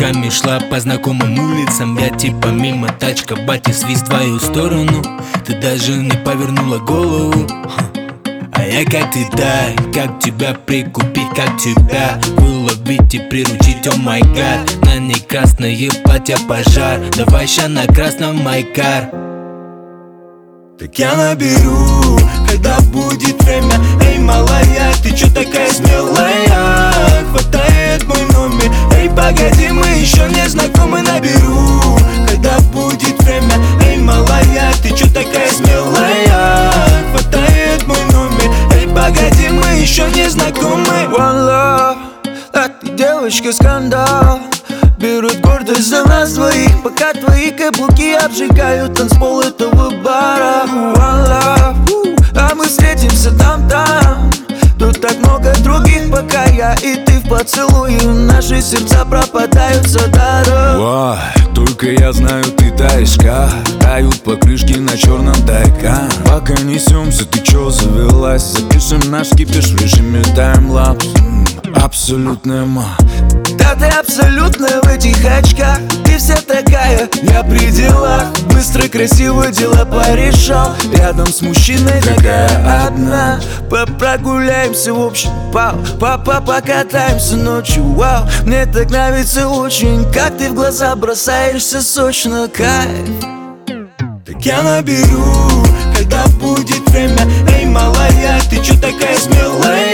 ногами шла по знакомым улицам. Я типа мимо, тачка, батя, свист в твою сторону. Ты даже не повернула голову. А я как ты, да, как тебя прикупить, как тебя выловить и приручить, о май гад. На ней красное платье, пожар, давай ща на красном майкар. Так я наберу, когда будет время. Эй, малая, ты чё такая смелая? Хватает мой номер. Эй, погоди, мы еще не знакомы. Наберу, когда будет время. Эй, малая, ты чё такая смелая? Хватает мой номер. Эй, погоди, мы еще не знакомы. One love, а ты девочка скандал. Берут гордость за нас двоих, пока твои каблуки обжигают танцпол этого бара. One love, а мы встретимся там. Тут так много других, пока я и ты в поцелуе. Наши сердца пропадают за даром. Только я знаю, ты таешь, как тают покрышки на черном Тайкан. Пока несемся, ты чё завелась? Запишем наш кипиш в режиме таймлапс. Абсолютная ма. Да ты абсолютно в этих очках. Ты вся такая, я при делах. Быстро, красиво дела порешал. Рядом с мужчиной такая одна. Прогуляемся в общем, папа, покатаемся ночью. Вау, мне так нравится очень, как ты в глаза бросаешься сочно, кайф. Так я наберу, когда будет время. Эй, малая, ты чё такая смелая?